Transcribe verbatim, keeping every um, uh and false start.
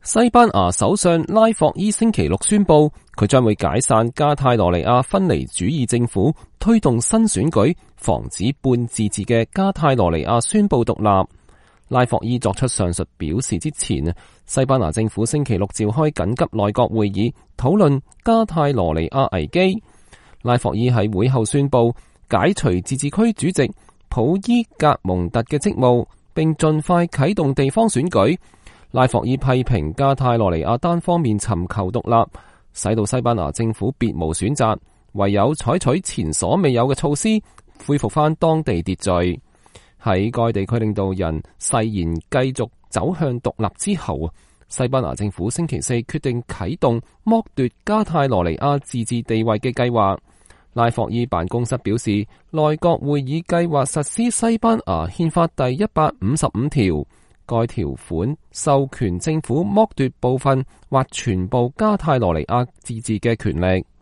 西班牙首相拉霍伊星期六宣布，佢將會解散加泰羅尼亞分離主義政府，推動新選舉，防止半自治嘅加泰羅尼亞宣布獨立。拉霍伊作出上述表示之前，西班牙政府星期六召開緊急內閣會議，討論加泰羅尼亞危機。拉霍伊喺會後宣布解除自治區主席普伊格蒙特嘅職務，並盡快啟動地方選舉。拉霍伊批評加泰羅尼亞單方面尋求獨立，使到西班牙政府別無選擇，唯有採取前所未有嘅措施，恢復翻當地秩序。喺該地區領導人誓言繼續走向獨立之後，西班牙政府星期四決定啟動剝奪加泰羅尼亞自治地位嘅計劃。拉霍伊辦公室表示，內閣會議計劃實施西班牙憲法第一百五十五條。該條款授權政府剝奪部分或全部加泰羅尼亞自治嘅權力。